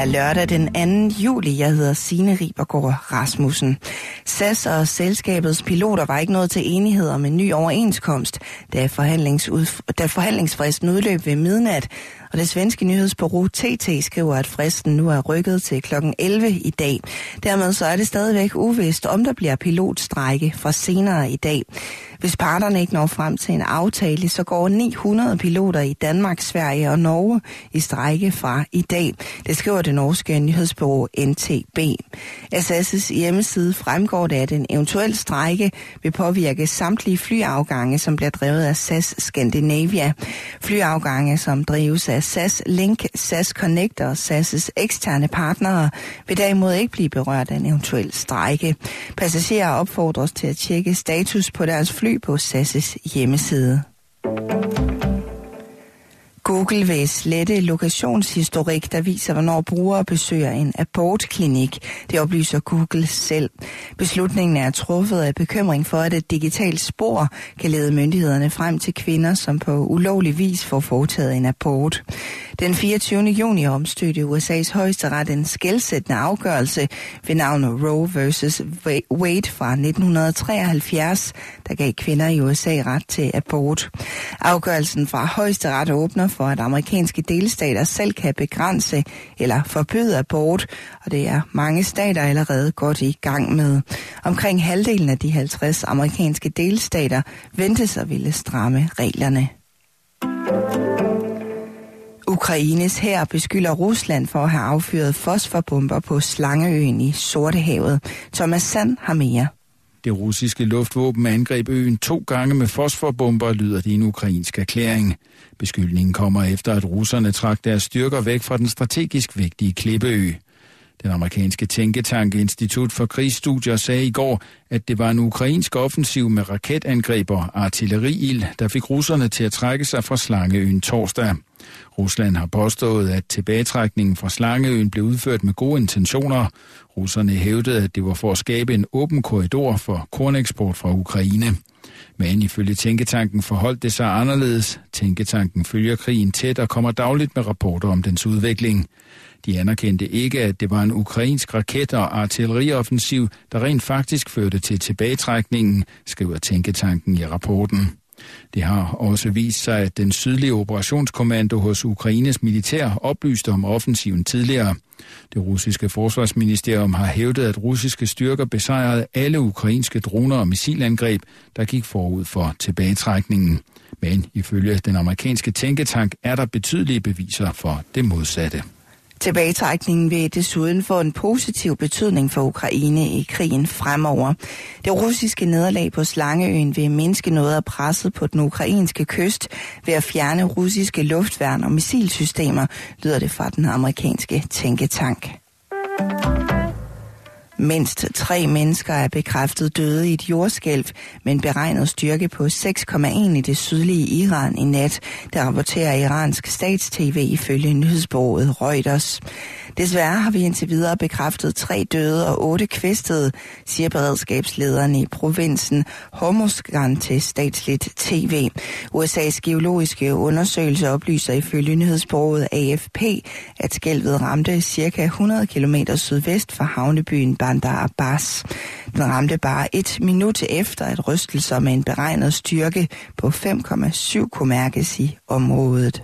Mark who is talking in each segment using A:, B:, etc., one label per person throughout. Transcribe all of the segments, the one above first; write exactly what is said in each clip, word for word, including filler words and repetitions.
A: er lørdag den anden juli. Jeg hedder Signe Ribergaard Rasmussen. S A S og selskabets piloter var ikke nået til enighed om en ny overenskomst, da, da forhandlingsfristen udløb ved midnat. Og det svenske nyhedsbureau T T skriver, at fristen nu er rykket til klokken elleve i dag. Dermed så er det stadigvæk uvist, om der bliver pilotstrejke fra senere i dag. Hvis parterne ikke når frem til en aftale, så går ni hundrede piloter i Danmark, Sverige og Norge i strejke fra i dag. Det skriver det norske nyhedsbureau N T B. S A S's hjemmeside fremgår det, at en eventuel strejke vil påvirke samtlige flyafgange, som bliver drevet af S A S Scandinavia. Flyafgange, som drives af S A S Link, S A S Connect og S A S's eksterne partnere, vil derimod ikke blive berørt af en eventuel strejke. Passagerer opfordres til at tjekke status på deres fly på S A S's hjemmeside. Google vil slette lokationshistorik, der viser, hvornår brugere besøger en abortklinik. Det oplyser Google selv. Beslutningen er truffet af bekymring for, at et digitalt spor kan lede myndighederne frem til kvinder, som på ulovlig vis får foretaget en abort. Den fireogtyvende juni omstødte U S A's højesteret en skelsættende afgørelse ved navn Roe versus Wade fra nitten treoghalvfjerds, der gav kvinder i U S A ret til abort. Afgørelsen fra højesteret åbner for, at amerikanske delstater selv kan begrænse eller forbyde abort, og det er mange stater allerede godt i gang med. Omkring halvdelen af de halvtreds amerikanske delstater ventes at ville stramme reglerne. Ukraines hær beskylder Rusland for at have affyret fosforbomber på Slangeøen i Sortehavet. Thomas Sand har mere.
B: Det russiske luftvåben angreb øen to gange med fosforbomber, lyder det i en ukrainsk erklæring. Beskyldningen kommer efter, at russerne trak deres styrker væk fra den strategisk vigtige Klippeø. Den amerikanske tænketank Institut for Krigsstudier sagde i går, at det var en ukrainsk offensiv med raketangreb og artilleriild, der fik russerne til at trække sig fra Slangeøen torsdag. Rusland har påstået, at tilbagetrækningen fra Slangeøen blev udført med gode intentioner. Russerne hævdede, at det var for at skabe en åben korridor for korneksport fra Ukraine. Men ifølge tænketanken forholdt det sig anderledes. Tænketanken følger krigen tæt og kommer dagligt med rapporter om dens udvikling. De anerkendte ikke, at det var en ukrainsk raket- og artillerioffensiv, der rent faktisk førte til tilbagetrækningen, skriver tænketanken i rapporten. Det har også vist sig, at den sydlige operationskommando hos Ukraines militær oplyste om offensiven tidligere. Det russiske forsvarsministerium har hævdet, at russiske styrker besejrede alle ukrainske droner og missilangreb, der gik forud for tilbagetrækningen. Men ifølge den amerikanske tænketank er der betydelige beviser for det modsatte.
A: Tilbagetrækningen vil desuden få en positiv betydning for Ukraine i krigen fremover. Det russiske nederlag på Slangeøen vil mindske noget af presset på den ukrainske kyst ved at fjerne russiske luftværn og missilsystemer, lyder det fra den amerikanske tænketank. Mindst tre mennesker er bekræftet døde i et jordskælv med en beregnet styrke på seks komma en i det sydlige Iran i nat, der rapporterer iransk stats-tv ifølge nyhedsbureauet Reuters. Desværre har vi indtil videre bekræftet tre døde og otte kvæstede, siger beredskabslederen i provinsen Hormozgan til statsligt tv. U S A's geologiske undersøgelse oplyser ifølge nyhedsbureauet A F P, at skælvet ramte cirka hundrede kilometer sydvest for havnebyen Bandar Abbas. Den ramte bare et minut efter, at rystelser med en beregnet styrke på fem komma syv kunne mærkes i området.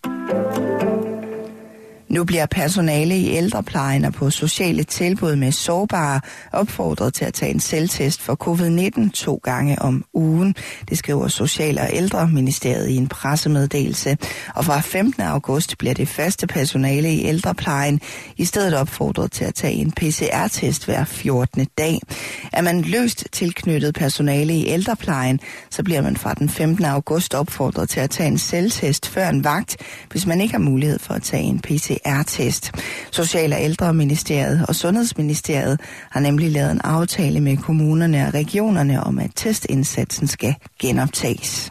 A: Nu bliver personale i ældreplejen og på sociale tilbud med sårbare opfordret til at tage en selvtest for covid nitten to gange om ugen. Det skriver Social- og Ældreministeriet i en pressemeddelelse. Og fra femtende august bliver det faste personale i ældreplejen i stedet opfordret til at tage en P C R-test hver fjortende dag. Er man løst tilknyttet personale i ældreplejen, så bliver man fra den femtende august opfordret til at tage en selvtest før en vagt, hvis man ikke har mulighed for at tage en P C R-test. Social- og Ældreministeriet og Sundhedsministeriet har nemlig lavet en aftale med kommunerne og regionerne om, at testindsatsen skal genoptages.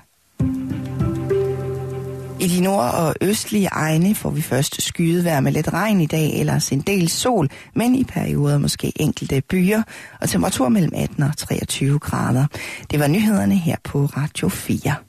A: I de nord- og østlige egne får vi først skydevejr med lidt regn i dag, ellers en del sol, men i perioder måske enkelte byer, og temperatur mellem atten og treogtyve grader. Det var nyhederne her på Radio fire.